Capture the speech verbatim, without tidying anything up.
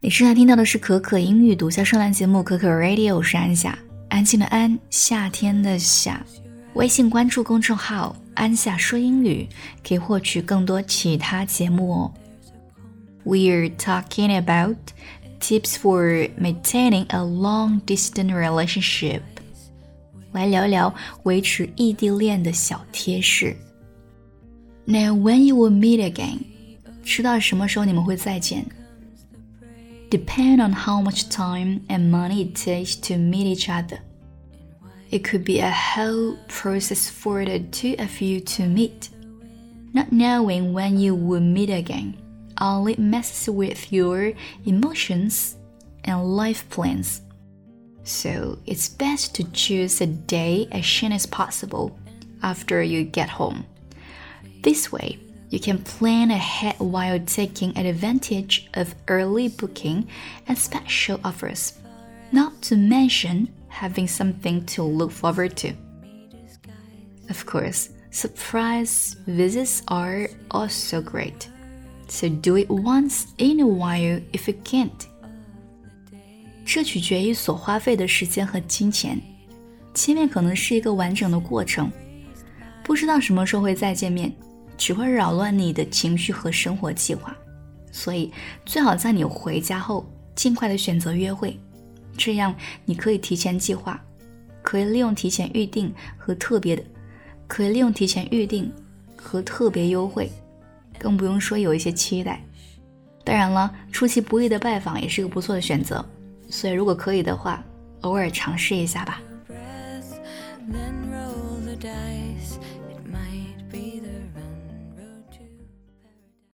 你现在听到的是可可英语读销声兰节目可可 Radio， 我是安夏，安静的安，夏天的夏。微信关注公众号安夏说英语，可以获取更多其他节目哦。We're talking about tips for maintaining a long-distance relationship. 来聊聊维持异地恋的小贴士。Now, when you will meet again, 知道什么时候你们会再见？Depend on how much time and money it takes to meet each other. It could be a whole process for the two of you to meet. Not knowing when you will meet again only messes with your emotions and life plans. So it's best to choose a day as soon as possible after you get home. This way, you can plan ahead while taking advantage of early booking and special offers, not to mention having something to look forward to. Of course, surprise visits are also great, so do it once in a while if you can't. 这取决于所花费的时间和金钱，见面可能是一个完整的过程，不知道什么时候会再见面，只会扰乱你的情绪和生活计划，所以最好在你回家后尽快的选择约会，这样你可以提前计划，可以利用提前预定和特别的，可以利用提前预定和特别优惠，更不用说有一些期待。当然了，出其不意的拜访也是个不错的选择，所以如果可以的话，偶尔尝试一下吧。